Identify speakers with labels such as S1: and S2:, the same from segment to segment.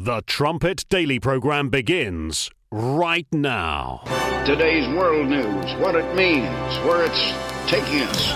S1: The Trumpet Daily program begins right now.
S2: Today's world news, what it means, where it's taking us.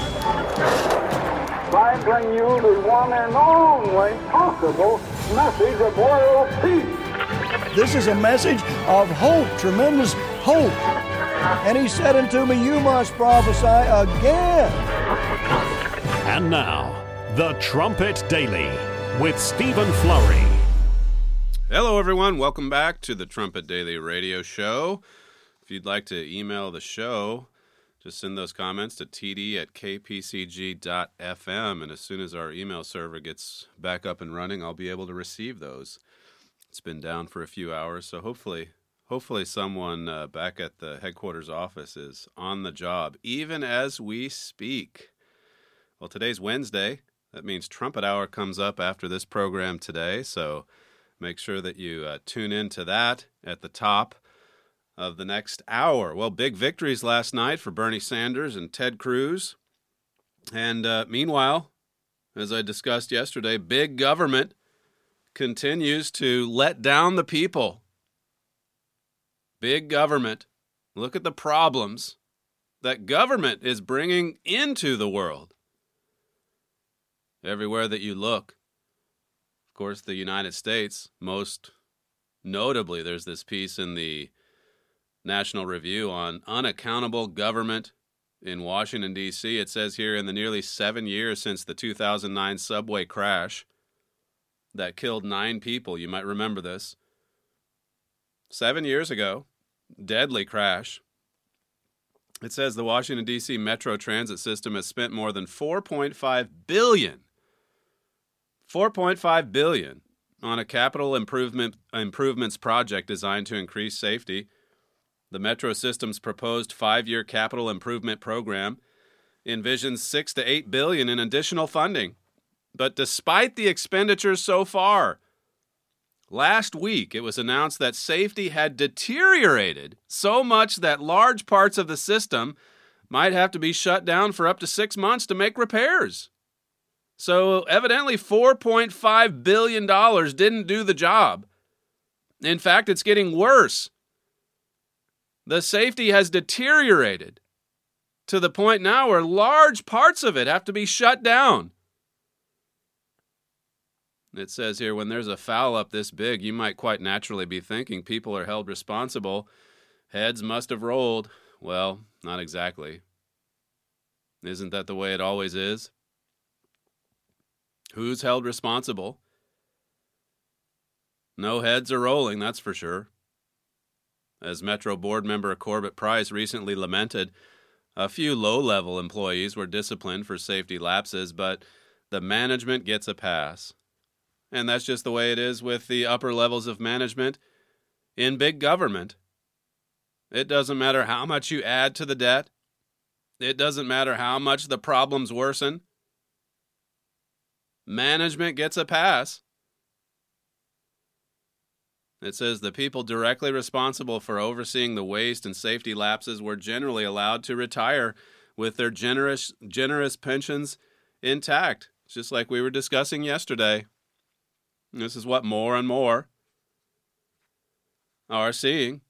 S3: I bring you the one and only possible message of world peace.
S4: This is a message of hope, tremendous hope. And he said unto me, you must prophesy again.
S1: And now, The Trumpet Daily with Stephen Flurry.
S5: Hello, everyone. Welcome back to the Trumpet Daily Radio Show. If you'd like to email the show, just send those comments to td@kpcg.fm, and as soon as our email server gets back up and running, I'll be able to receive those. It's been down for a few hours, so hopefully someone back at the headquarters office is on the job, even as we speak. Well, today's Wednesday. That means Trumpet Hour comes up after this program today, so make sure that you tune in to that at the top of the next hour. Well, big victories last night for Bernie Sanders and Ted Cruz. And meanwhile, as I discussed yesterday, big government continues to let down the people. Big government. Look at the problems that government is bringing into the world. Everywhere that you look. Of course, the United States, most notably, there's this piece in the National Review on unaccountable government in Washington, D.C. It says here, in the nearly 7 years since the 2009 subway crash that killed 9 people, you might remember this, 7 years ago, deadly crash. It says the Washington, D.C. Metro Transit System has spent more than $4.5 billion on a capital improvements project designed to increase safety. The Metro System's proposed 5-year capital improvement program envisions $6 to $8 billion in additional funding. But despite the expenditures so far, last week it was announced that safety had deteriorated so much that large parts of the system might have to be shut down for up to 6 months to make repairs. So evidently $4.5 billion didn't do the job. In fact, it's getting worse. The safety has deteriorated to the point now where large parts of it have to be shut down. It says here, when there's a foul up this big, you might quite naturally be thinking people are held responsible. Heads must have rolled. Well, not exactly. Isn't that the way it always is? Who's held responsible? No heads are rolling, that's for sure. As Metro board member Corbett Price recently lamented, a few low-level employees were disciplined for safety lapses, but the management gets a pass. And that's just the way it is with the upper levels of management in big government. It doesn't matter how much you add to the debt. It doesn't matter how much the problems worsen. Management gets a pass. It says the people directly responsible for overseeing the waste and safety lapses were generally allowed to retire with their generous pensions intact, just like we were discussing yesterday. This is what more and more are seeing.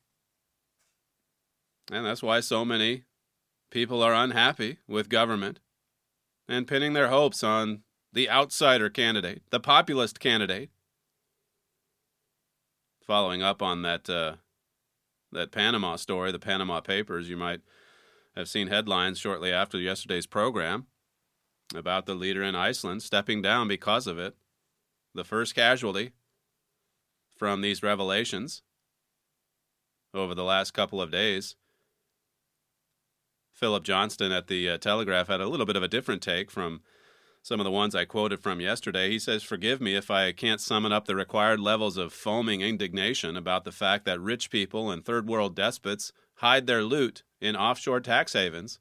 S5: And that's why so many people are unhappy with government and pinning their hopes on the outsider candidate, the populist candidate. Following up on that Panama story, the Panama Papers, you might have seen headlines shortly after yesterday's program about the leader in Iceland stepping down because of it. The first casualty from these revelations over the last couple of days. Philip Johnston at the Telegraph had a little bit of a different take from some of the ones I quoted from yesterday. He says, forgive me if I can't summon up the required levels of foaming indignation about the fact that rich people and third world despots hide their loot in offshore tax havens.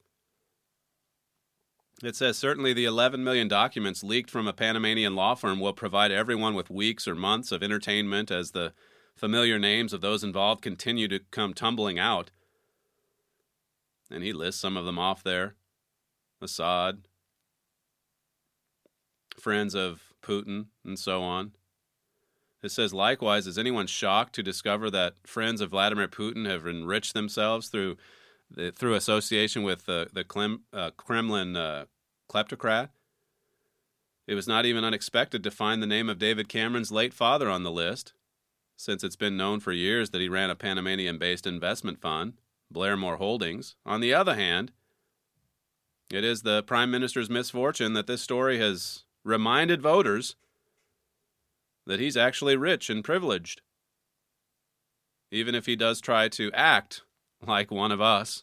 S5: It says, certainly the 11 million documents leaked from a Panamanian law firm will provide everyone with weeks or months of entertainment as the familiar names of those involved continue to come tumbling out. And he lists some of them off there. Assad, friends of Putin, and so on. It says, likewise, is anyone shocked to discover that friends of Vladimir Putin have enriched themselves through association with the Kremlin kleptocrat? It was not even unexpected to find the name of David Cameron's late father on the list, since it's been known for years that he ran a Panamanian-based investment fund, Blairmore Holdings. On the other hand, it is the Prime Minister's misfortune that this story has reminded voters that he's actually rich and privileged, even if he does try to act like one of us.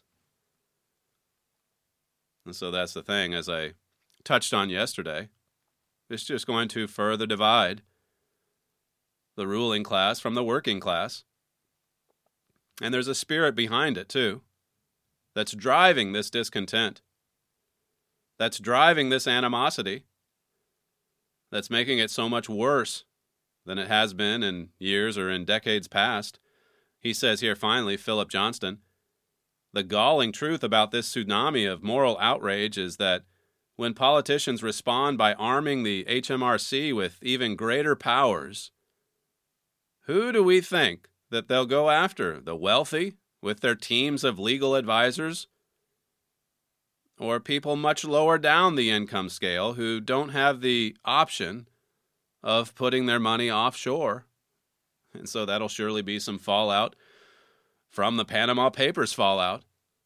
S5: And so that's the thing, as I touched on yesterday, it's just going to further divide the ruling class from the working class. And there's a spirit behind it, too, that's driving this discontent, that's driving this animosity, that's making it so much worse than it has been in years or in decades past. He says here, finally, Philip Johnston, the galling truth about this tsunami of moral outrage is that when politicians respond by arming the HMRC with even greater powers, who do we think that they'll go after? The wealthy with their teams of legal advisors? Or people much lower down the income scale who don't have the option of putting their money offshore? And so that'll surely be some fallout from the Panama Papers fallout,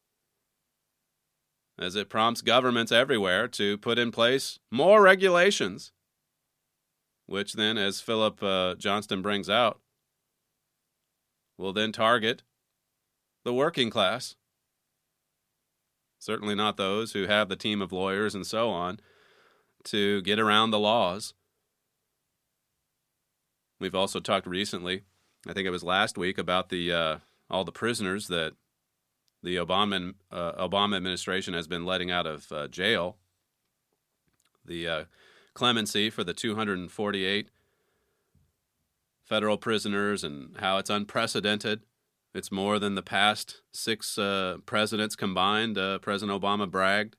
S5: as it prompts governments everywhere to put in place more regulations, which then, as Philip Johnston brings out, will then target the working class. Certainly not those who have the team of lawyers and so on to get around the laws. We've also talked recently, I think it was last week, about the all the prisoners that the Obama administration has been letting out of jail. The clemency for the 248 federal prisoners, and how it's unprecedented. It's more than the past 6 presidents combined. President Obama bragged.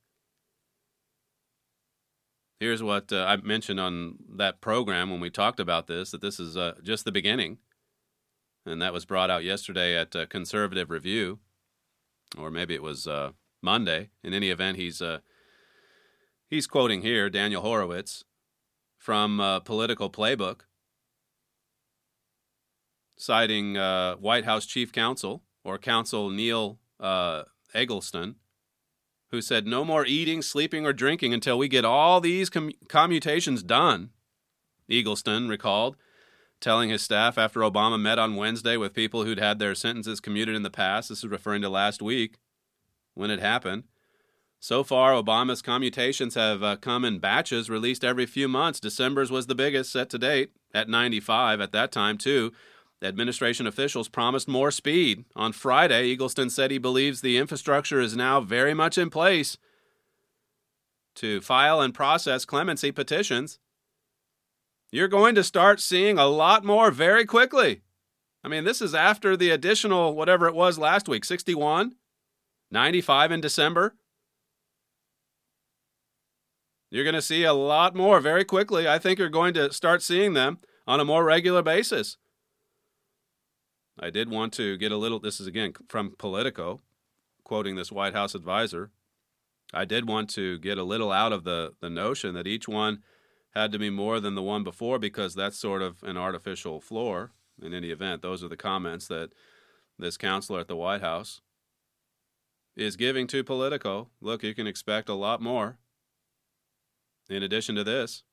S5: Here's what I mentioned on that program when we talked about this, that this is just the beginning. And that was brought out yesterday at Conservative Review, or maybe it was Monday. In any event, he's quoting here Daniel Horowitz from Political Playbook, citing White House Chief Counsel, or Counsel Neil Eggleston, who said, no more eating, sleeping, or drinking until we get all these commutations done. Eggleston recalled telling his staff after Obama met on Wednesday with people who'd had their sentences commuted in the past. This is referring to last week when it happened. So far, Obama's commutations have come in batches released every few months. December's was the biggest set to date at 95 at that time, too. Administration officials promised more speed. On Friday, Eggleston said he believes the infrastructure is now very much in place to file and process clemency petitions. You're going to start seeing a lot more very quickly. I mean, this is after the additional, whatever it was last week, 61, 95 in December. You're going to see a lot more very quickly. I think you're going to start seeing them on a more regular basis. I did want to get a little, this is again from Politico, quoting this White House advisor. I did want to get a little out of the notion that each one had to be more than the one before, because that's sort of an artificial floor. In any event, those are the comments that this counselor at the White House is giving to Politico. Look, you can expect a lot more in addition to this.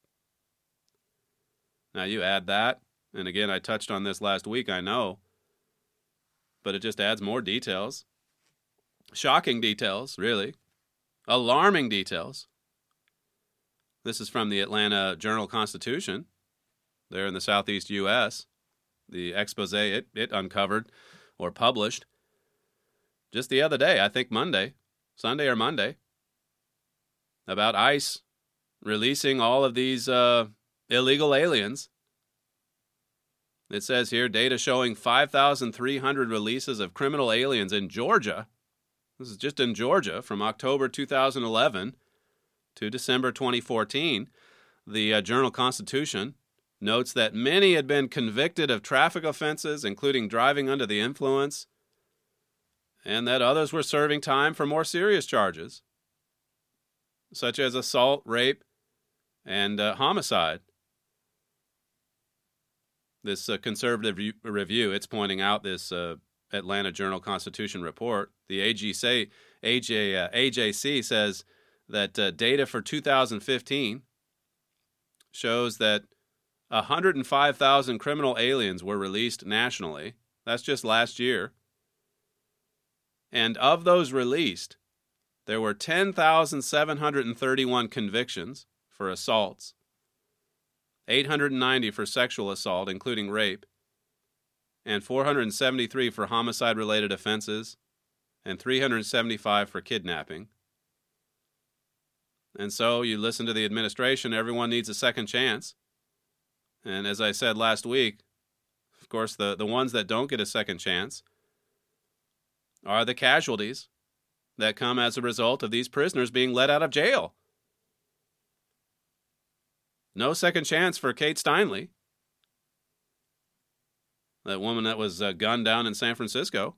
S5: Now you add that, and again, I touched on this last week, I know, but it just adds more details. Shocking details, really. Alarming details. This is from the Atlanta Journal-Constitution, there in the southeast U.S., the expose it uncovered or published just the other day, I think Sunday or Monday, about ICE releasing all of these illegal aliens. It says here, data showing 5,300 releases of criminal aliens in Georgia. This is just in Georgia from October 2011 to December 2014. The Journal-Constitution notes that many had been convicted of traffic offenses, including driving under the influence, and that others were serving time for more serious charges, such as assault, rape, and homicide. This conservative review, it's pointing out this Atlanta Journal-Constitution report. The AJC says that data for 2015 shows that 105,000 criminal aliens were released nationally. That's just last year. And of those released, there were 10,731 convictions for assaults, 890 for sexual assault, including rape, and 473 for homicide-related offenses, and 375 for kidnapping. And so you listen to the administration, everyone needs a second chance. And as I said last week, of course, the ones that don't get a second chance are the casualties that come as a result of these prisoners being let out of jail. No second chance for Kate Steinle, that woman that was gunned down in San Francisco.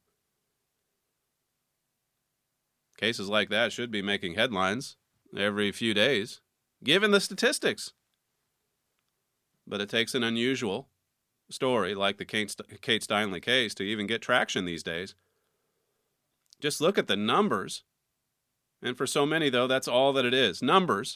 S5: Cases like that should be making headlines every few days, given the statistics. But it takes an unusual story like the Kate Steinle case to even get traction these days. Just look at the numbers. And for so many, though, that's all that it is. Numbers.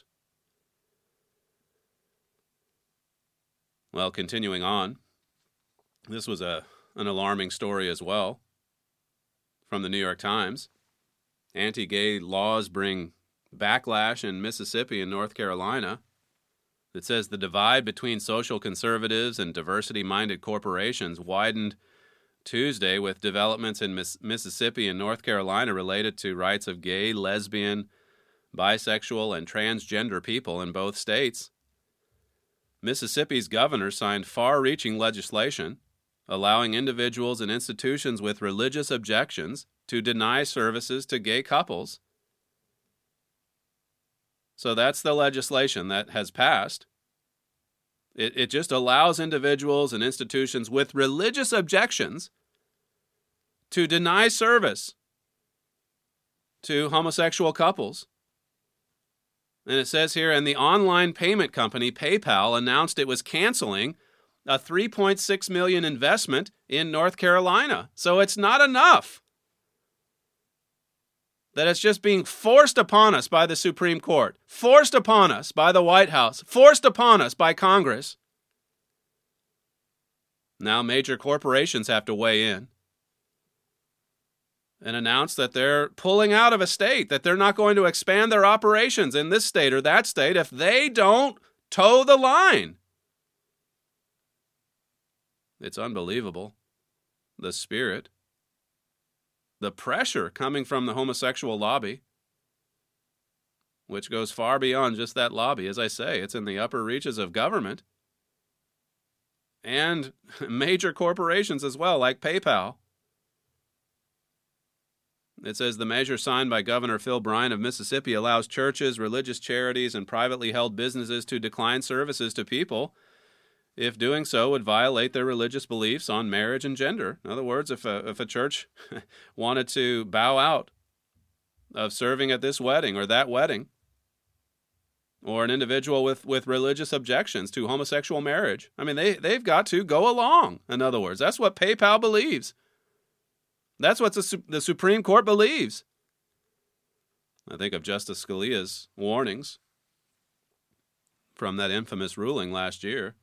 S5: Well, continuing on, this was an alarming story as well from the New York Times. Anti-gay laws bring backlash in Mississippi and North Carolina. It says the divide between social conservatives and diversity-minded corporations widened Tuesday with developments in Mississippi and North Carolina related to rights of gay, lesbian, bisexual, and transgender people in both states. Mississippi's governor signed far-reaching legislation allowing individuals and institutions with religious objections to deny services to gay couples. So that's the legislation that has passed. It just allows individuals and institutions with religious objections to deny service to homosexual couples. And it says here, and the online payment company PayPal announced it was canceling a $3.6 million investment in North Carolina. So it's not enough that it's just being forced upon us by the Supreme Court, forced upon us by the White House, forced upon us by Congress. Now major corporations have to weigh in and announce that they're pulling out of a state, that they're not going to expand their operations in this state or that state if they don't toe the line. It's unbelievable. The spirit, the pressure coming from the homosexual lobby, which goes far beyond just that lobby. As I say, it's in the upper reaches of government and major corporations as well, like PayPal. It says the measure signed by Governor Phil Bryant of Mississippi allows churches, religious charities, and privately held businesses to decline services to people if doing so would violate their religious beliefs on marriage and gender. In other words, if a church wanted to bow out of serving at this wedding or that wedding, or an individual with religious objections to homosexual marriage, I mean, they've got to go along. In other words, that's what PayPal believes. That's what the Supreme Court believes. I think of Justice Scalia's warnings from that infamous ruling last year.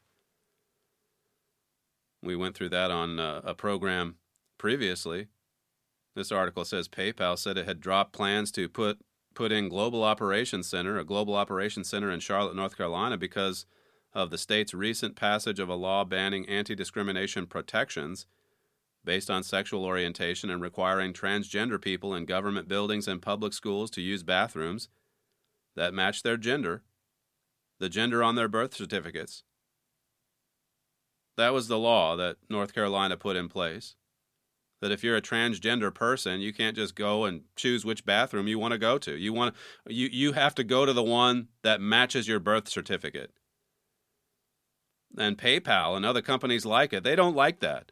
S5: We went through that on a program previously. This article says PayPal said it had dropped plans to put in a global operations center in Charlotte, North Carolina, because of the state's recent passage of a law banning anti-discrimination protections based on sexual orientation and requiring transgender people in government buildings and public schools to use bathrooms that match their gender, the gender on their birth certificates. That was the law that North Carolina put in place, that if you're a transgender person, you can't just go and choose which bathroom you want to go to. You have to go to the one that matches your birth certificate. and PayPal and other companies like it, they don't like that.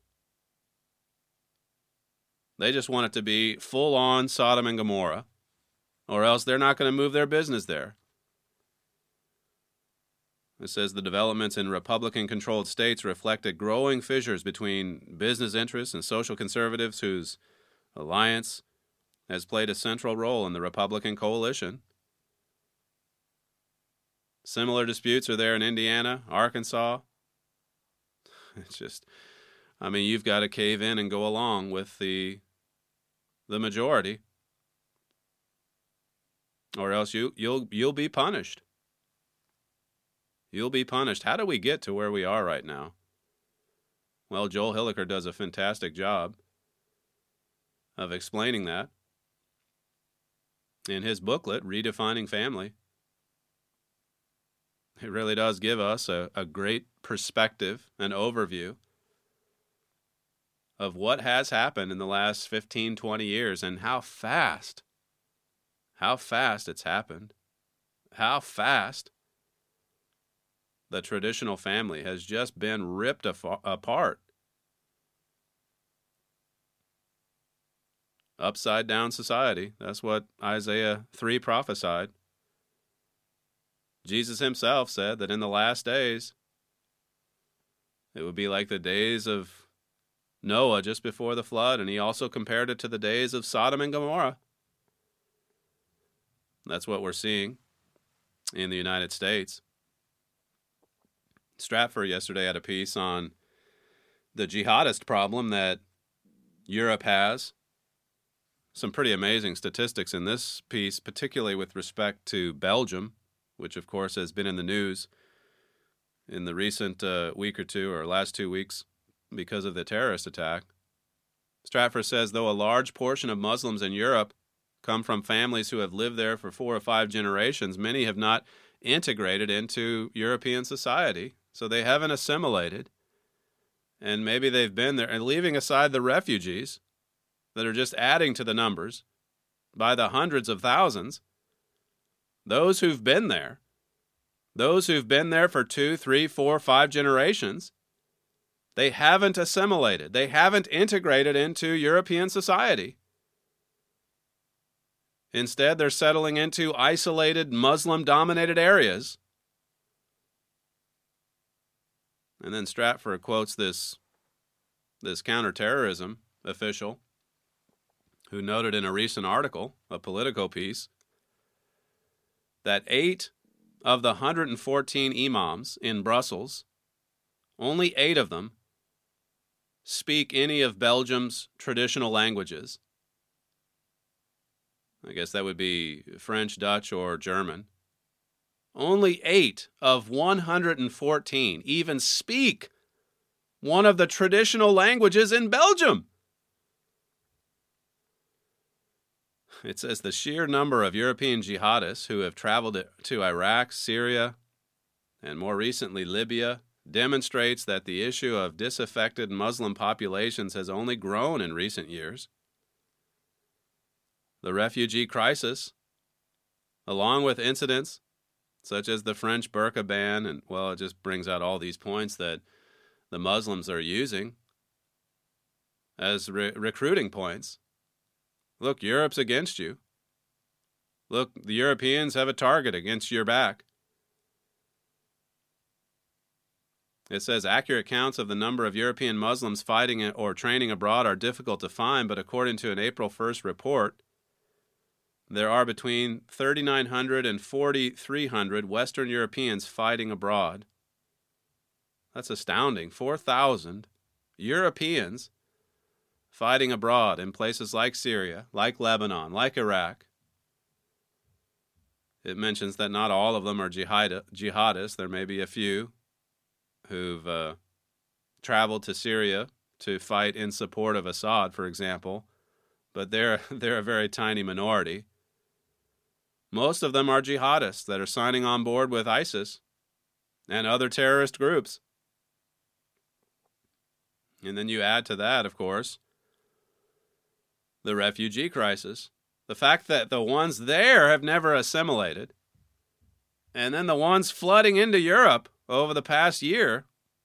S5: They just want it to be full-on Sodom and Gomorrah, or else they're not going to move their business there. It says the developments in Republican-controlled states reflected growing fissures between business interests and social conservatives whose alliance has played a central role in the Republican coalition. Similar disputes are there in Indiana, Arkansas. It's just, I mean, you've got to cave in and go along with the majority, or else you'll be punished. You'll be punished. How do we get to where we are right now? Well, Joel Hilliker does a fantastic job of explaining that in his booklet, Redefining Family. It really does give us a great perspective and overview of what has happened in the last 15, 20 years and how fast it's happened, how fast the traditional family has just been ripped apart. Upside down society. That's what Isaiah 3 prophesied. Jesus himself said that in the last days, it would be like the days of Noah just before the flood, and he also compared it to the days of Sodom and Gomorrah. That's what we're seeing in the United States. Stratfor yesterday had a piece on the jihadist problem that Europe has. Some pretty amazing statistics in this piece, particularly with respect to Belgium, which of course has been in the news in the recent week or two, or last 2 weeks, because of the terrorist attack. Stratfor says, though a large portion of Muslims in Europe come from families who have lived there for 4 or 5 generations, many have not integrated into European society. So they haven't assimilated, and maybe they've been there, and leaving aside the refugees that are just adding to the numbers by the hundreds of thousands, those who've been there for 2, 3, 4, 5 generations, they haven't assimilated. They haven't integrated into European society. Instead, they're settling into isolated Muslim-dominated areas. And then Stratfor quotes this counterterrorism official who noted in a recent article, a Politico piece, that 8 of the 114 imams in Brussels, only 8 of them speak any of Belgium's traditional languages. I guess that would be French, Dutch, or German. Only 8 of 114 even speak one of the traditional languages in Belgium. It says the sheer number of European jihadists who have traveled to Iraq, Syria, and more recently Libya demonstrates that the issue of disaffected Muslim populations has only grown in recent years. The refugee crisis, along with incidents such as the French burqa ban, and, well, it just brings out all these points that the Muslims are using as recruiting points. Look, Europe's against you. Look, the Europeans have a target against your back. It says accurate counts of the number of European Muslims fighting or training abroad are difficult to find, but according to an April 1st report, there are between 3,900 and 4,300 Western Europeans fighting abroad. That's astounding. 4,000 Europeans fighting abroad in places like Syria, like Lebanon, like Iraq. It mentions that not all of them are jihadists. There may be a few who've traveled to Syria to fight in support of Assad, for example, but they're a very tiny minority. Most of them are jihadists that are signing on board with ISIS and other terrorist groups. And then you add to that, of course, the refugee crisis. The fact that the ones there have never assimilated, and then the ones flooding into Europe over the past year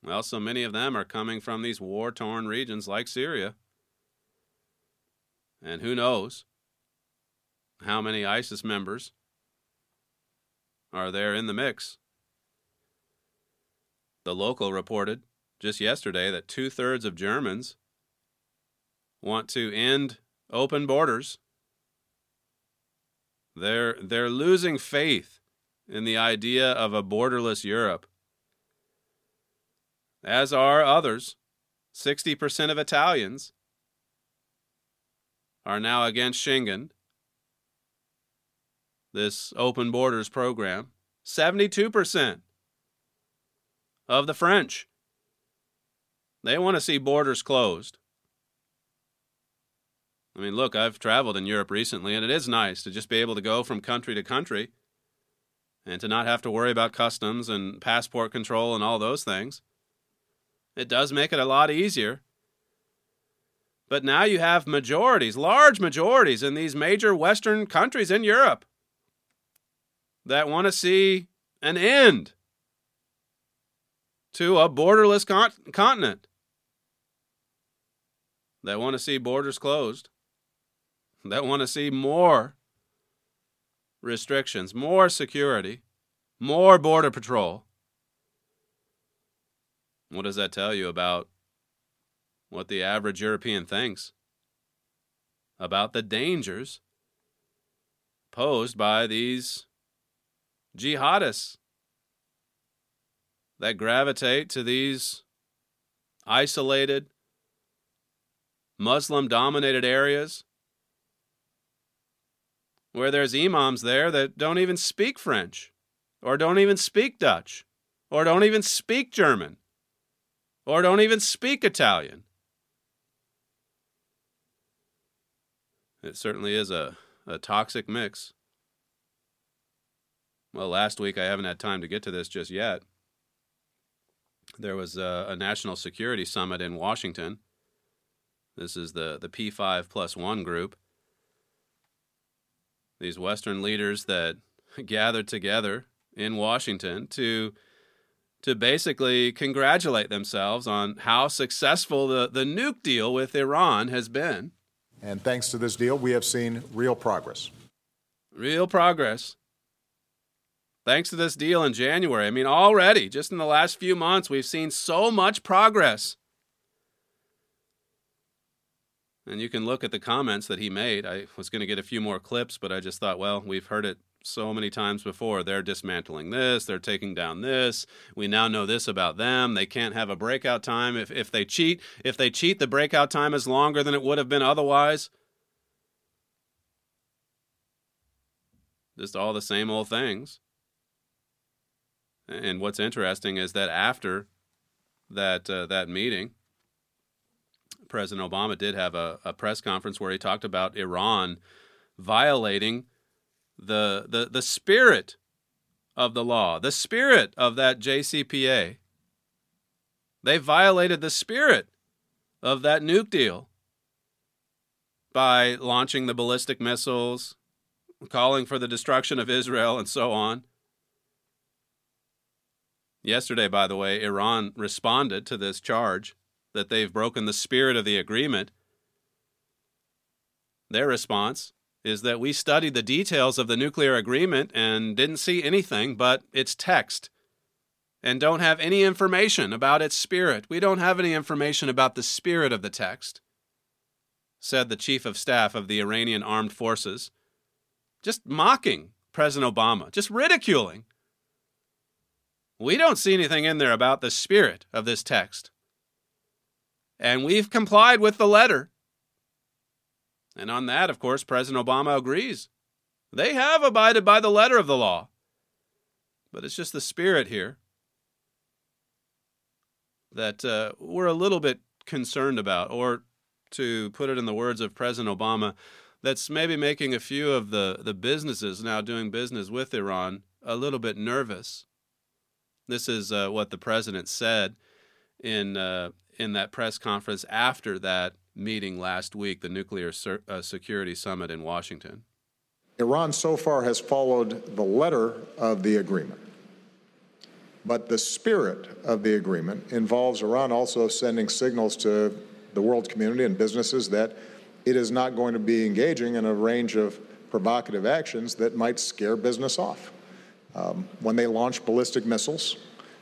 S5: Well, so many of them are coming from these war-torn regions like Syria. And who knows how many ISIS members are there in the mix. The Local reported just yesterday that 2/3 of Germans want to end open borders. They're losing faith in the idea of a borderless Europe. As are others. 60% of Italians are now against Schengen, this open borders program. 72% of the French, they want to see borders closed. I mean, look, I've traveled in Europe recently, and it is nice to just be able to go from country to country and to not have to worry about customs and passport control and all those things. It does make it a lot easier. But now you have majorities, large majorities in these major Western countries in Europe that want to see an end to a borderless continent, that want to see borders closed, that want to see more restrictions, more security, more border patrol. What does that tell you about what the average European thinks about the dangers posed by these jihadists that gravitate to these isolated, Muslim-dominated areas where there's imams there that don't even speak French, or don't even speak Dutch, or don't even speak German, or don't even speak Italian? It certainly is a toxic mix. Well, last week, I haven't had time to get to this just yet. There was a national security summit in Washington. This is the P5+1 group. These Western leaders that gathered together in Washington to basically congratulate themselves on how successful the nuke deal with Iran has been.
S6: And thanks to this deal, we have seen real progress.
S5: Real progress. Thanks to this deal in January. I mean, already, just in the last few months, we've seen so much progress. And you can look at the comments that he made. I was going to get a few more clips, but I just thought, well, we've heard it so many times before. They're dismantling this. They're taking down this. We now know this about them. They can't have a breakout time. If they cheat, the breakout time is longer than it would have been otherwise. Just all the same old things. And what's interesting is that after that meeting, President Obama did have a press conference where he talked about Iran violating the spirit of the law, the spirit of that JCPA. They violated the spirit of that nuke deal by launching the ballistic missiles, calling for the destruction of Israel, and so on. Yesterday, by the way, Iran responded to this charge that they've broken the spirit of the agreement. Their response is that we studied the details of the nuclear agreement and didn't see anything but its text and don't have any information about its spirit. We don't have any information about the spirit of the text, said the chief of staff of the Iranian armed forces, just mocking President Obama, just ridiculing. We don't see anything in there about the spirit of this text. And we've complied with the letter. And on that, of course, President Obama agrees. They have abided by the letter of the law. But it's just the spirit here that we're a little bit concerned about, or to put it in the words of President Obama, that's maybe making a few of the businesses now doing business with Iran a little bit nervous. This is what the president said in that press conference after that meeting last week, the Nuclear Security Summit in Washington.
S6: Iran so far has followed the letter of the agreement. But the spirit of the agreement involves Iran also sending signals to the world community and businesses that it is not going to be engaging in a range of provocative actions that might scare business off. When they launch ballistic missiles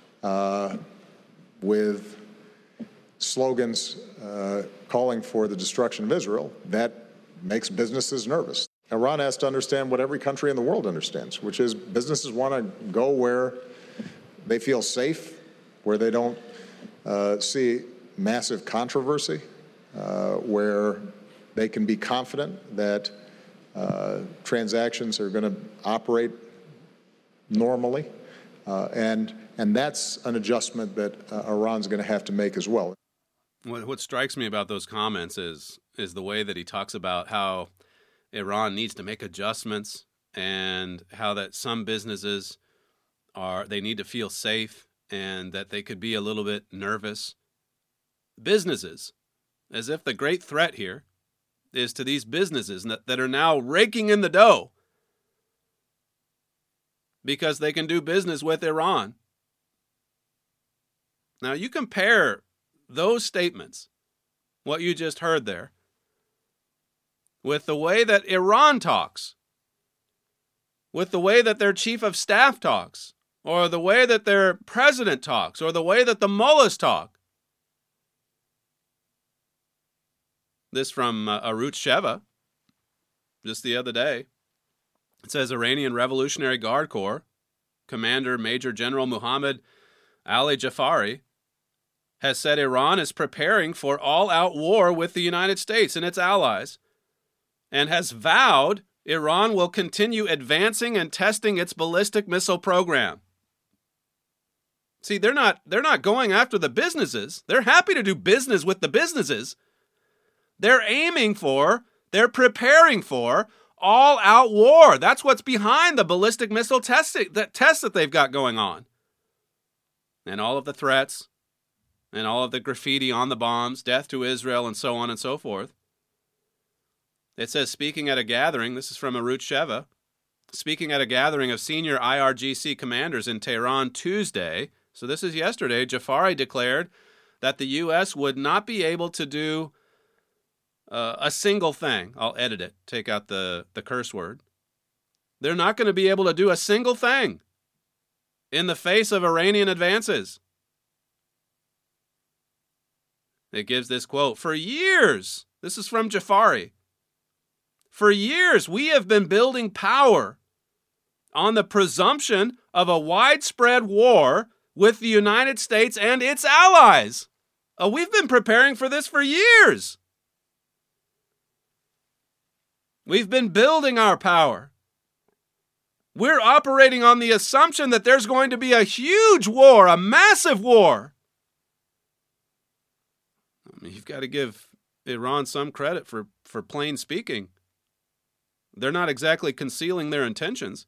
S6: with slogans calling for the destruction of Israel, that makes businesses nervous. Iran has to understand what every country in the world understands, which is businesses want to go where they feel safe, where they don't see massive controversy, where they can be confident that transactions are going to operate normally, and that's an adjustment that Iran's going to have to make as well.
S5: What strikes me about those comments is the way that he talks about how Iran needs to make adjustments and how that some businesses they need to feel safe and that they could be a little bit nervous. Businesses, as if the great threat here is to these businesses that are now raking in the dough because they can do business with Iran. Now you compare those statements, what you just heard there, with the way that Iran talks, with the way that their chief of staff talks, or the way that their president talks, or the way that the mullahs talk. This from Arutz Sheva, just the other day. It says Iranian Revolutionary Guard Corps Commander Major General Muhammad Ali Jafari has said Iran is preparing for all-out war with the United States and its allies, and has vowed Iran will continue advancing and testing its ballistic missile program. See, they're not going after the businesses. They're happy to do business with the businesses. They're preparing for all-out war. That's what's behind the ballistic missile tests that they've got going on. And all of the threats, and all of the graffiti on the bombs, death to Israel, and so on and so forth. It says, speaking at a gathering, this is from Arutz Sheva, speaking at a gathering of senior IRGC commanders in Tehran Tuesday, so this is yesterday, Jafari declared that the U.S. would not be able to do a single thing. I'll edit it, take out the curse word. They're not going to be able to do a single thing in the face of Iranian advances. It gives this quote, for years, this is from Jafari, for years we have been building power on the presumption of a widespread war with the United States and its allies. We've been preparing for this for years. We've been building our power. We're operating on the assumption that there's going to be a huge war, a massive war. I mean, you've got to give Iran some credit for plain speaking. They're not exactly concealing their intentions.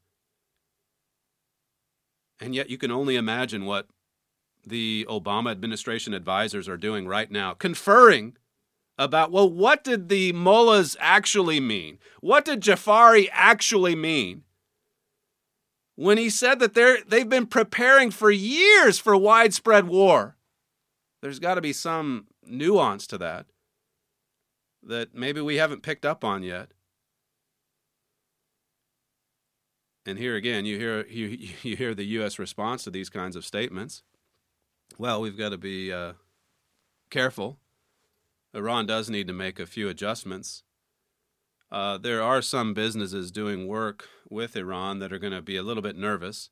S5: And yet you can only imagine what the Obama administration advisors are doing right now, conferring about, well, what did the mullahs actually mean? What did Jafari actually mean when he said that they've been preparing for years for widespread war? There's got to be some nuance to that maybe we haven't picked up on yet. And here again, you hear the U.S. response to these kinds of statements. Well, we've got to be careful. Iran does need to make a few adjustments. There are some businesses doing work with Iran that are going to be a little bit nervous.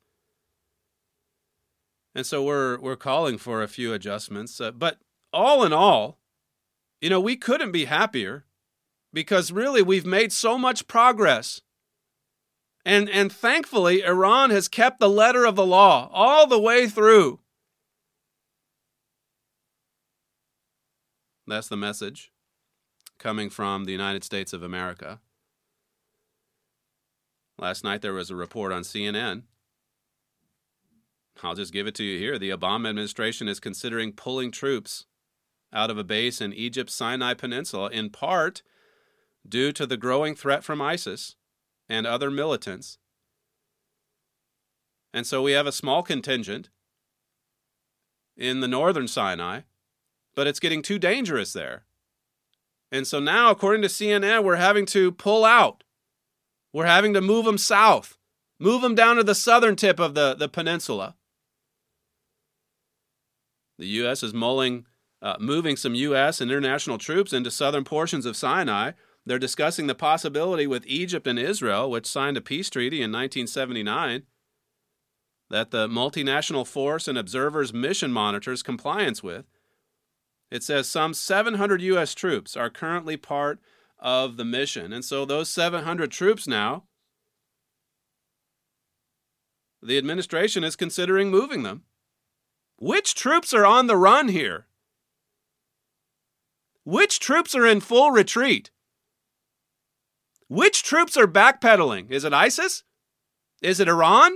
S5: And so we're calling for a few adjustments. But all in all, we couldn't be happier because really we've made so much progress. And thankfully, Iran has kept the letter of the law all the way through. That's the message coming from the United States of America. Last night there was a report on CNN. I'll just give it to you here. The Obama administration is considering pulling troops out of a base in Egypt's Sinai Peninsula, in part due to the growing threat from ISIS and other militants. And so we have a small contingent in the northern Sinai, but it's getting too dangerous there. And so now, according to CNN, we're having to pull out. We're having to move them south, move them down to the southern tip of the peninsula. The U.S. is moving some U.S. and international troops into southern portions of Sinai. They're discussing the possibility with Egypt and Israel, which signed a peace treaty in 1979, that the multinational force and observers mission monitors compliance with. It says some 700 U.S. troops are currently part of the mission. And so those 700 troops now, the administration is considering moving them. Which troops are on the run here? Which troops are in full retreat? Which troops are backpedaling? Is it ISIS? Is it Iran?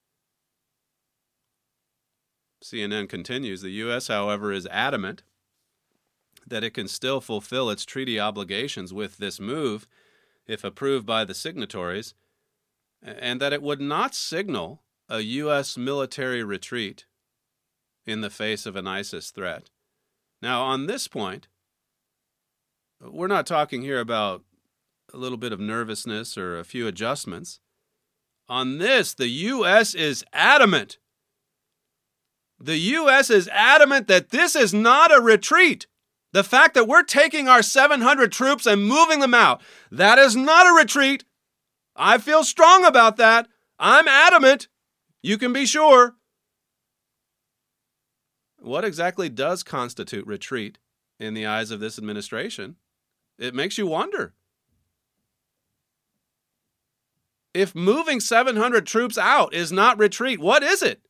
S5: CNN continues, the U.S., however, is adamant that it can still fulfill its treaty obligations with this move, if approved by the signatories, and that it would not signal a U.S. military retreat in the face of an ISIS threat. Now, on this point, we're not talking here about a little bit of nervousness or a few adjustments. On this, the U.S. is adamant. The U.S. is adamant that this is not a retreat. The fact that we're taking our 700 troops and moving them out, that is not a retreat. I feel strong about that. I'm adamant. You can be sure. What exactly does constitute retreat in the eyes of this administration? It makes you wonder. If moving 700 troops out is not retreat, what is it?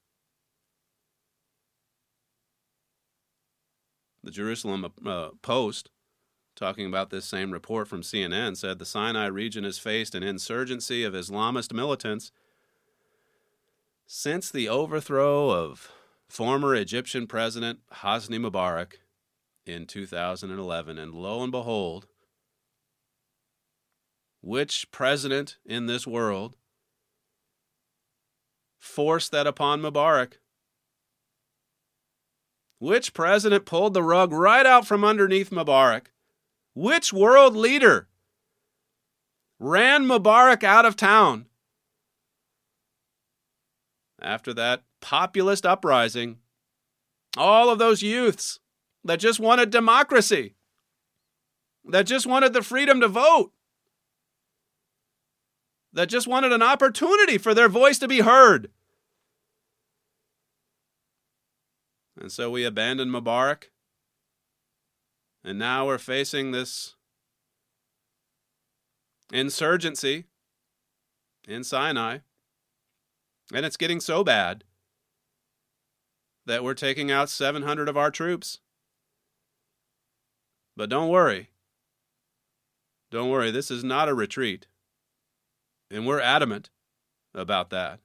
S5: The Jerusalem Post, talking about this same report from CNN, said the Sinai region has faced an insurgency of Islamist militants since the overthrow of former Egyptian President Hosni Mubarak in 2011. And lo and behold, which president in this world forced that upon Mubarak? Which president pulled the rug right out from underneath Mubarak? Which world leader ran Mubarak out of town? After that populist uprising, all of those youths that just wanted democracy, that just wanted the freedom to vote, that just wanted an opportunity for their voice to be heard. And so we abandoned Mubarak, and now we're facing this insurgency in Sinai, and it's getting so bad that we're taking out 700 of our troops. But don't worry. Don't worry, this is not a retreat, and we're adamant about that.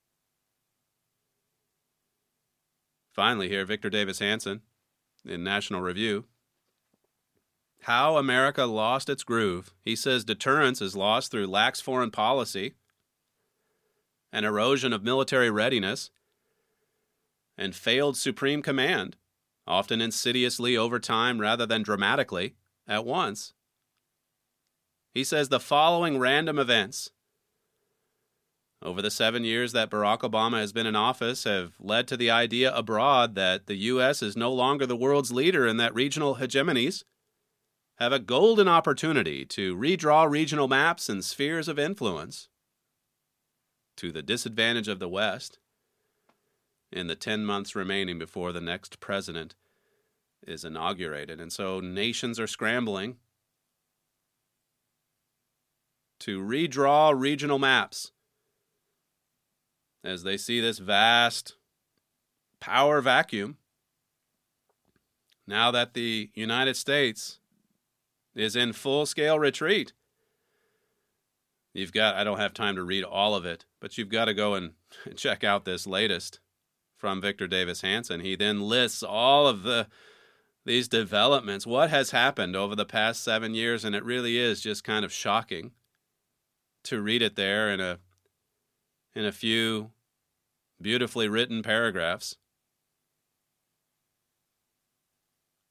S5: Finally here, Victor Davis Hanson in National Review. How America lost its groove. He says deterrence is lost through lax foreign policy, an erosion of military readiness, and failed supreme command, often insidiously over time rather than dramatically at once. He says the following random events over the 7 years that Barack Obama has been in office have led to the idea abroad that the U.S. is no longer the world's leader and that regional hegemonies have a golden opportunity to redraw regional maps and spheres of influence to the disadvantage of the West in the 10 months remaining before the next president is inaugurated. And so nations are scrambling to redraw regional maps as they see this vast power vacuum now that the United States is in full-scale retreat. You've got, I don't have time to read all of it, but you've got to go and check out this latest from Victor Davis Hanson. He then lists all of these developments, what has happened over the past 7 years, and it really is just kind of shocking to read it there in a few beautifully written paragraphs.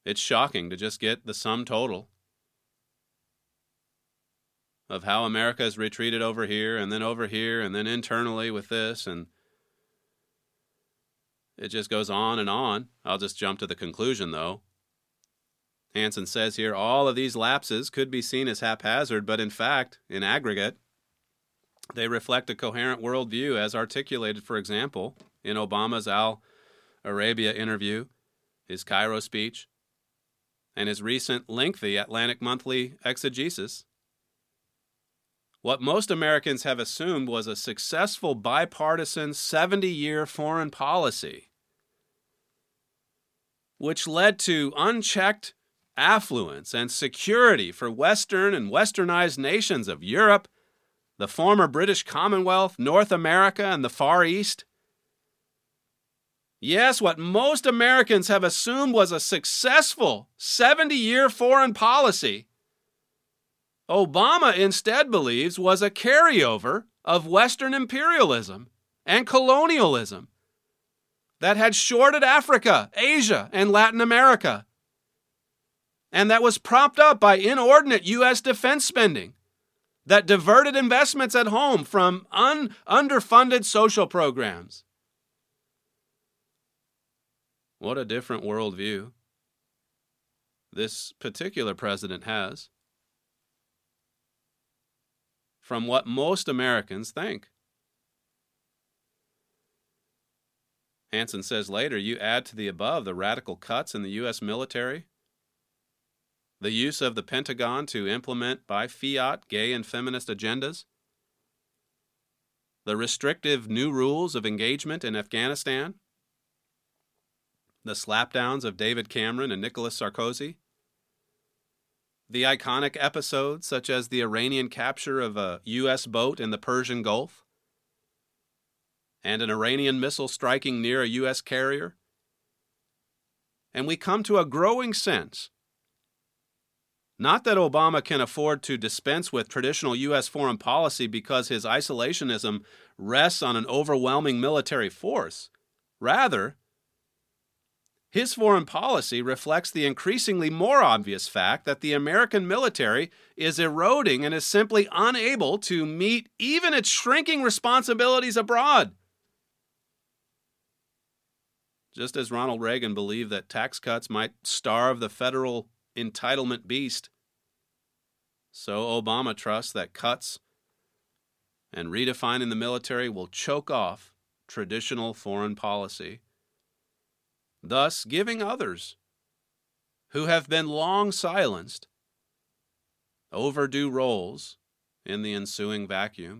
S5: It's shocking to just get the sum total of how America has retreated over here, and then internally with this, and it just goes on and on. I'll just jump to the conclusion, though. Hansen says here, all of these lapses could be seen as haphazard, but in fact, in aggregate, they reflect a coherent worldview as articulated, for example, in Obama's Al Arabia interview, his Cairo speech, and his recent lengthy Atlantic Monthly exegesis. What most Americans have assumed was a successful bipartisan 70-year foreign policy, which led to unchecked affluence and security for Western and westernized nations of Europe, the former British Commonwealth, North America, and the Far East. Yes, what most Americans have assumed was a successful 70-year foreign policy, Obama instead believes was a carryover of Western imperialism and colonialism that had shorted Africa, Asia, and Latin America, and that was propped up by inordinate U.S. defense spending that diverted investments at home from underfunded social programs. What a different worldview this particular president has from what most Americans think. Hansen says later, you add to the above the radical cuts in the U.S. military, the use of the Pentagon to implement by fiat gay and feminist agendas, the restrictive new rules of engagement in Afghanistan, the slapdowns of David Cameron and Nicolas Sarkozy, the iconic episodes such as the Iranian capture of a U.S. boat in the Persian Gulf, and an Iranian missile striking near a U.S. carrier. And we come to a growing sense, not that Obama can afford to dispense with traditional U.S. foreign policy because his isolationism rests on an overwhelming military force. Rather, his foreign policy reflects the increasingly more obvious fact that the American military is eroding and is simply unable to meet even its shrinking responsibilities abroad. Just as Ronald Reagan believed that tax cuts might starve the federal entitlement beast, so Obama trusts that cuts and redefining the military will choke off traditional foreign policy, thus giving others who have been long silenced overdue roles in the ensuing vacuum.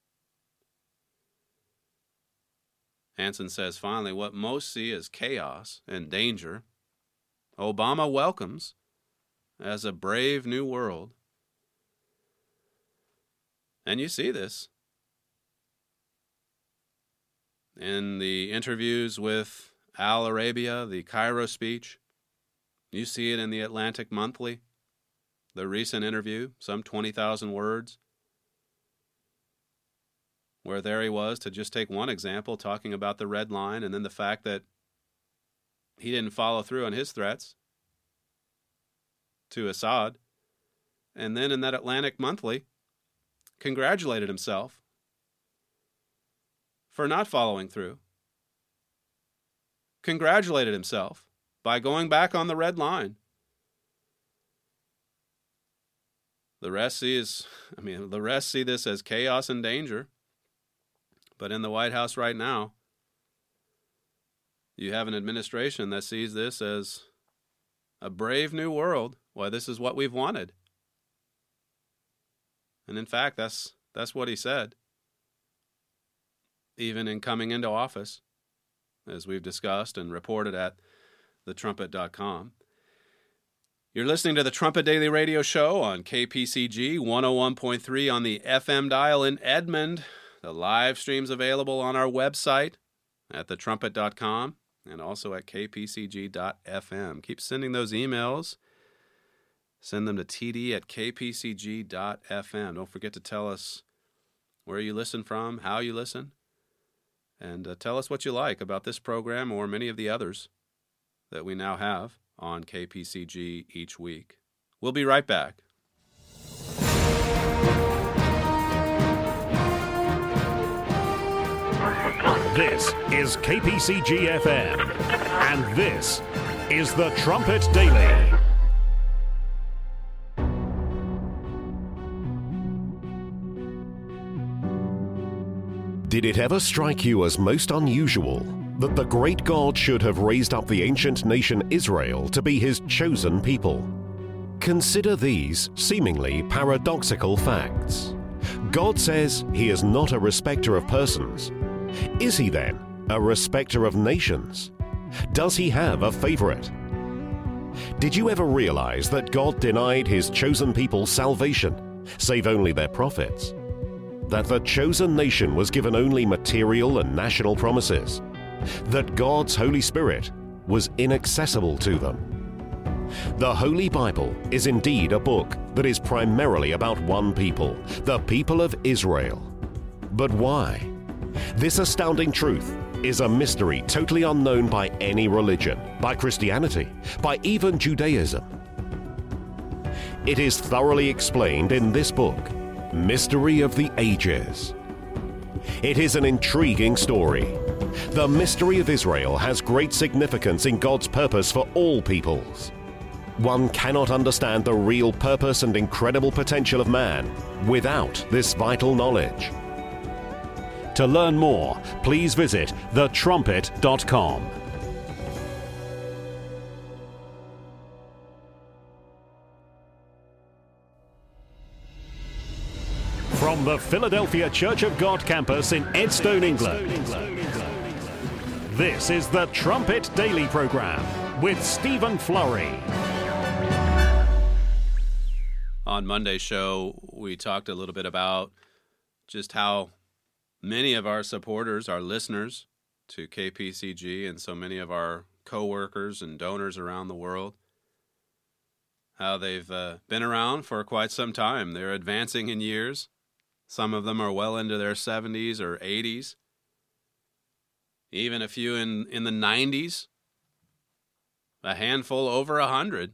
S5: Hansen says, finally, what most see as chaos and danger, Obama welcomes as a brave new world. And you see this in the interviews with Al Arabia, the Cairo speech. You see it in the Atlantic Monthly, the recent interview, some 20,000 words, where there he was, to just take one example, talking about the red line and then the fact that he didn't follow through on his threats to Assad. And then in that Atlantic Monthly, congratulated himself for not following through. Congratulated himself by going back on the red line. The rest see this as chaos and danger. But in the White House right now, you have an administration that sees this as a brave new world. Why, this is what we've wanted. And in fact, that's what he said, even in coming into office, as we've discussed and reported at thetrumpet.com. You're listening to the Trumpet Daily Radio Show on KPCG 101.3 on the FM dial in Edmond. The live stream's available on our website at thetrumpet.com and also at kpcg.fm. Keep sending those emails. Send them to td@kpcg.fm. Don't forget to tell us where you listen from, how you listen, and tell us what you like about this program or many of the others that we now have on KPCG each week. We'll be right back.
S1: This is KPCG FM, and this is the Trumpet Daily. Did it ever strike you as most unusual that the great God should have raised up the ancient nation Israel to be his chosen people? Consider these seemingly paradoxical facts. God says he is not a respecter of persons. Is he then a respecter of nations? Does he have a favorite? Did you ever realize that God denied his chosen people salvation, save only their prophets? That the chosen nation was given only material and national promises? That God's Holy Spirit was inaccessible to them? The Holy Bible is indeed a book that is primarily about one people, the people of Israel. But why? This astounding truth is a mystery totally unknown by any religion, by Christianity, by even Judaism. It is thoroughly explained in this book, Mystery of the Ages. It is an intriguing story. The mystery of Israel has great significance in God's purpose for all peoples. One cannot understand the real purpose and incredible potential of man without this vital knowledge. To learn more, please visit thetrumpet.com. From the Philadelphia Church of God campus in Edstone, England, this is the Trumpet Daily Program with Stephen Flurry.
S5: On Monday's show, we talked a little bit about just how many of our supporters, our listeners to KPCG, and so many of our co-workers and donors around the world, how they've been around for quite some time. They're advancing in years. Some of them are well into their 70s or 80s. Even a few in the 90s. A handful over 100.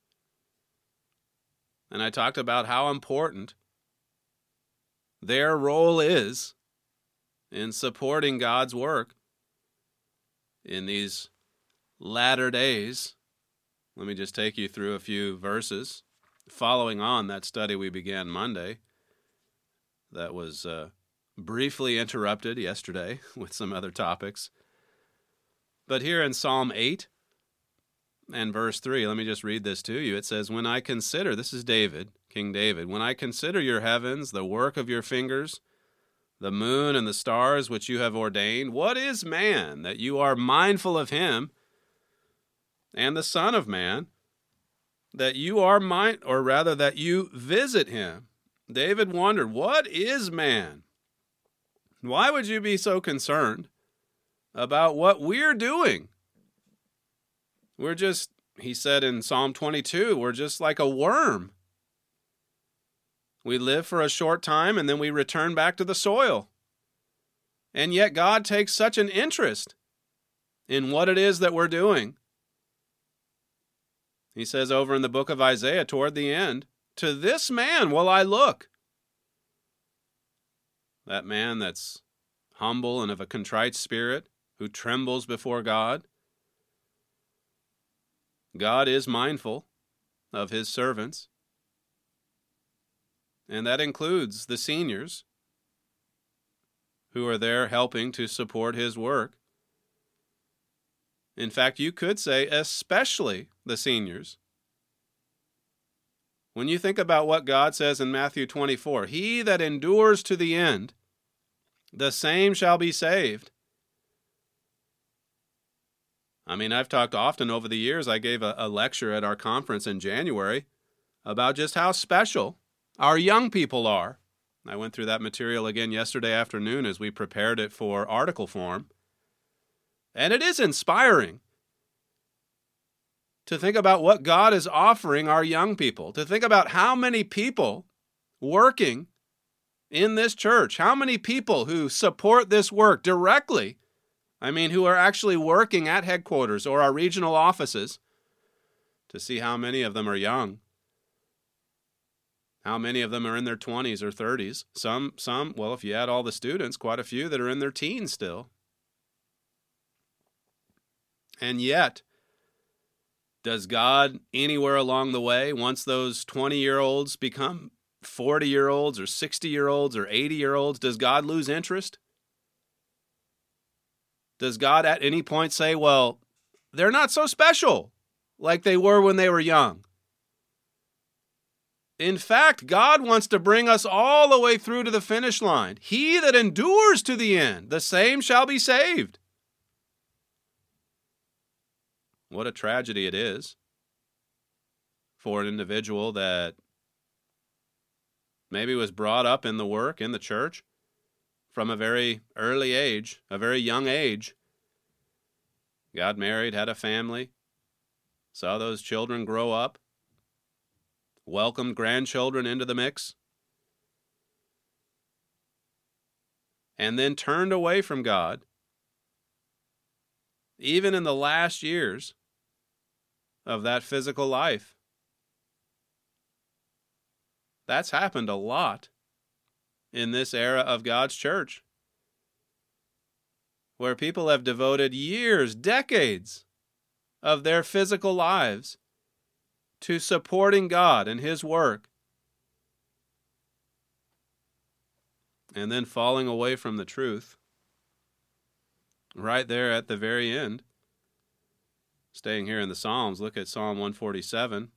S5: And I talked about how important their role is in supporting God's work in these latter days. Let me just take you through a few verses following on that study we began Monday that was briefly interrupted yesterday with some other topics. But here in Psalm 8 and verse 3, let me just read this to you. It says, "When I consider," this is David, King David, "when I consider your heavens, the work of your fingers, the moon and the stars which you have ordained, what is man that you are mindful of him, and the Son of Man that you are that you visit him?" David wondered, what is man? Why would you be so concerned about what we're doing? We're just, he said in Psalm 22, we're just like a worm. We live for a short time and then we return back to the soil. And yet God takes such an interest in what it is that we're doing. He says over in the book of Isaiah toward the end, "To this man will I look." That man that's humble and of a contrite spirit, who trembles before God. God is mindful of his servants. And that includes the seniors who are there helping to support his work. In fact, you could say especially the seniors. When you think about what God says in Matthew 24, "He that endures to the end, the same shall be saved." I mean, I've talked often over the years. I gave a lecture at our conference in January about just how special our young people are. I went through that material again yesterday afternoon as we prepared it for article form. And it is inspiring to think about what God is offering our young people, to think about how many people working in this church, how many people who support this work directly, who are actually working at headquarters or our regional offices, to see how many of them are young. How many of them are in their 20s or 30s? Some, well, if you add all the students, quite a few that are in their teens still. And yet, does God anywhere along the way, once those 20-year-olds become 40-year-olds or 60-year-olds or 80-year-olds, does God lose interest? Does God at any point say, well, they're not so special like they were when they were young? In fact, God wants to bring us all the way through to the finish line. He that endures to the end, the same shall be saved. What a tragedy it is for an individual that maybe was brought up in the work, in the church, from a very early age, a very young age. Got married, had a family, saw those children grow up, welcomed grandchildren into the mix, and then turned away from God, even in the last years of that physical life. That's happened a lot in this era of God's church, where people have devoted years, decades of their physical lives to supporting God and His work, and then falling away from the truth right there at the very end. Staying here in the Psalms, look at Psalm 147.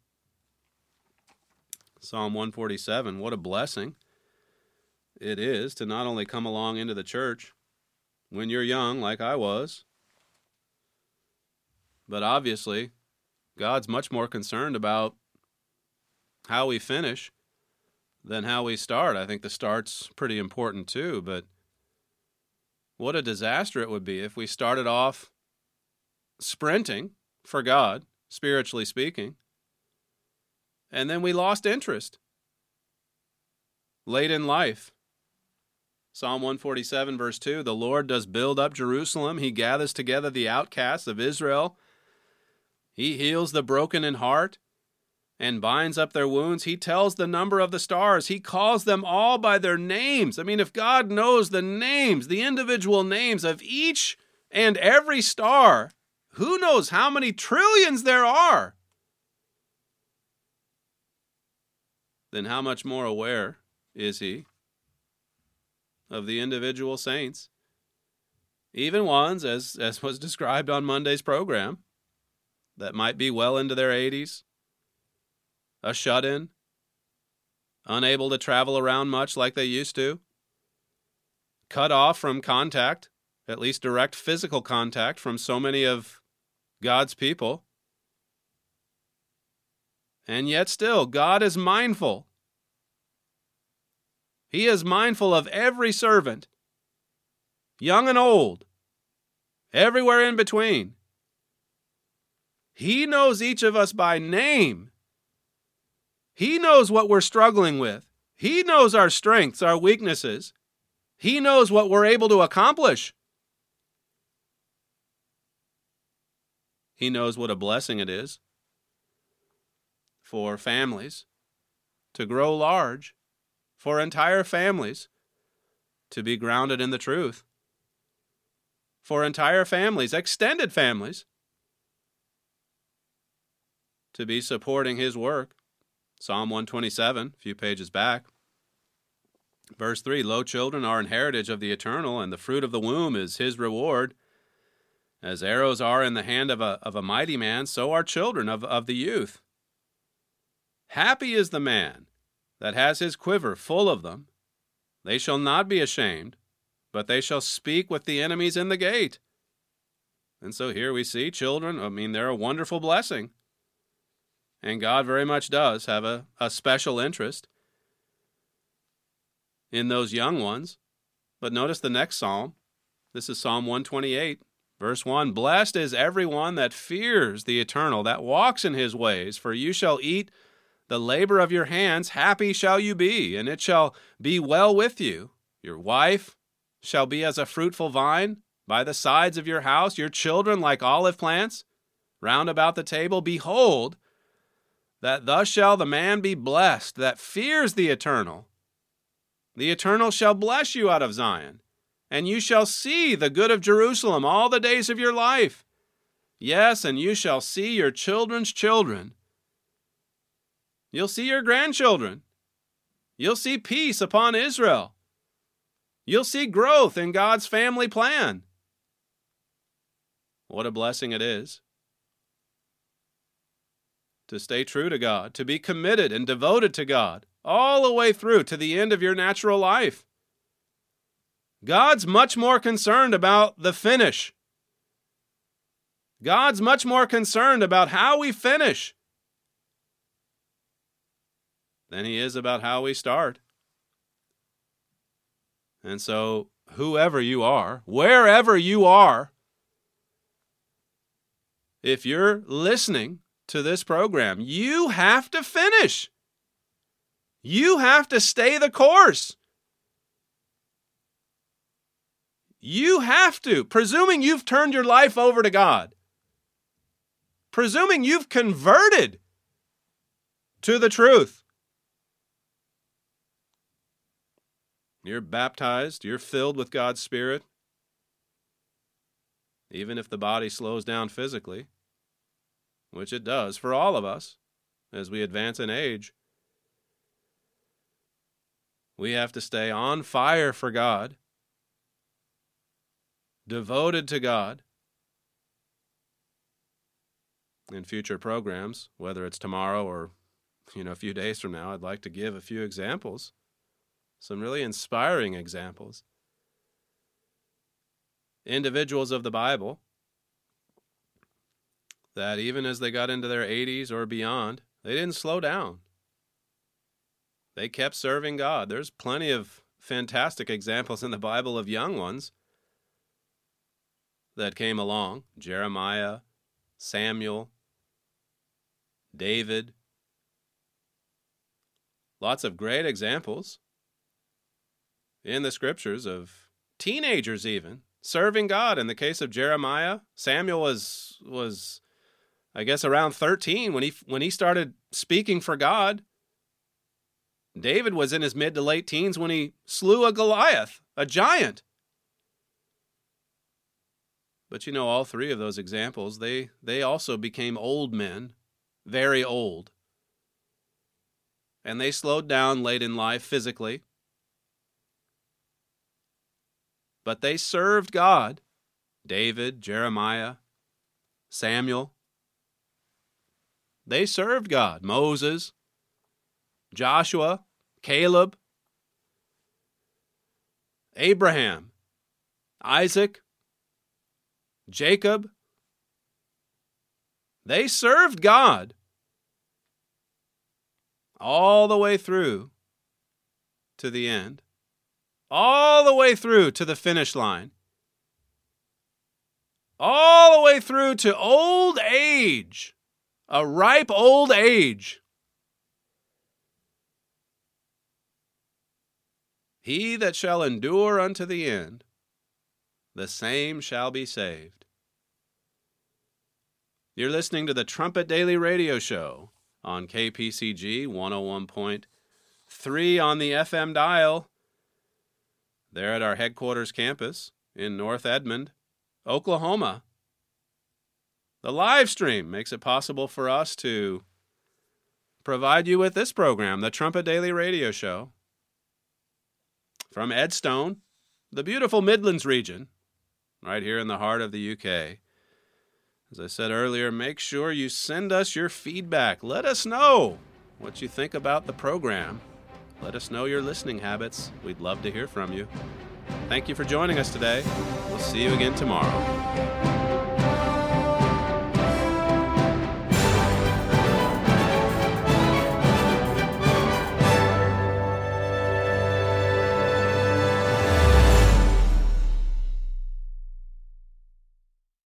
S5: Psalm 147, what a blessing it is to not only come along into the church when you're young, like I was, but obviously God's much more concerned about how we finish than how we start. I think the start's pretty important too, but what a disaster it would be if we started off sprinting for God, spiritually speaking, and then we lost interest late in life. Psalm 147, verse 2, the Lord does build up Jerusalem. He gathers together the outcasts of Israel. He heals the broken in heart and binds up their wounds. He tells the number of the stars. He calls them all by their names. I mean, if God knows the names, the individual names of each and every star, who knows how many trillions there are? Then how much more aware is He of the individual saints, even ones, as was described on Monday's program, that might be well into their 80s, a shut-in, unable to travel around much like they used to, cut off from contact, at least direct physical contact, from so many of God's people. And yet still, God is mindful. He is mindful of every servant, young and old, everywhere in between. He knows each of us by name. He knows what we're struggling with. He knows our strengths, our weaknesses. He knows what we're able to accomplish. He knows what a blessing it is for families to grow large, for entire families to be grounded in the truth, for entire families, extended families, to be supporting His work. Psalm 127, a few pages back. Verse 3, lo, children are an heritage of the eternal, and the fruit of the womb is His reward. As arrows are in the hand of a mighty man, so are children of the youth. Happy is the man that has his quiver full of them. They shall not be ashamed, but they shall speak with the enemies in the gate. And so here we see children, they're a wonderful blessing. And God very much does have a special interest in those young ones. But notice the next psalm. This is Psalm 128, verse 1. Blessed is everyone that fears the eternal, that walks in His ways, for you shall eat the labor of your hands. Happy shall you be, and it shall be well with you. Your wife shall be as a fruitful vine by the sides of your house, your children like olive plants round about the table. Behold, that thus shall the man be blessed that fears the Eternal. The Eternal shall bless you out of Zion, and you shall see the good of Jerusalem all the days of your life. Yes, and you shall see your children's children. You'll see your grandchildren. You'll see peace upon Israel. You'll see growth in God's family plan. What a blessing it is to stay true to God, to be committed and devoted to God all the way through to the end of your natural life. God's much more concerned about the finish. God's much more concerned about how we finish than he is about how we start. And so, whoever you are, wherever you are, if you're listening to this program, you have to finish. You have to stay the course. You have to, presuming you've turned your life over to God, presuming you've converted to the truth. You're baptized, you're filled with God's Spirit, even if the body slows down physically, which it does for all of us as we advance in age. We have to stay on fire for God, devoted to God. In future programs, whether it's tomorrow or a few days from now, I'd like to give a few examples, some really inspiring examples. Individuals of the Bible that even as they got into their 80s or beyond, they didn't slow down. They kept serving God. There's plenty of fantastic examples in the Bible of young ones that came along. Jeremiah, Samuel, David. Lots of great examples in the scriptures of teenagers even serving God. In the case of Jeremiah, Samuel was I guess around 13 when he started speaking for God. David was in his mid to late teens when he slew a Goliath, a giant. But all three of those examples, they also became old men, very old. And they slowed down late in life physically. But they served God. David, Jeremiah, Samuel. They served God. Moses, Joshua, Caleb, Abraham, Isaac, Jacob. They served God all the way through to the end, all the way through to the finish line, all the way through to old age, a ripe old age. He that shall endure unto the end, the same shall be saved. You're listening to the Trumpet Daily Radio Show on KPCG 101.3 on the FM dial. There at our headquarters campus in North Edmond, Oklahoma. The live stream makes it possible for us to provide you with this program, the Trumpet Daily Radio Show, from Edstone, the beautiful Midlands region, right here in the heart of the UK. As I said earlier, make sure you send us your feedback. Let us know what you think about the program. Let us know your listening habits. We'd love to hear from you. Thank you for joining us today. We'll see you again tomorrow.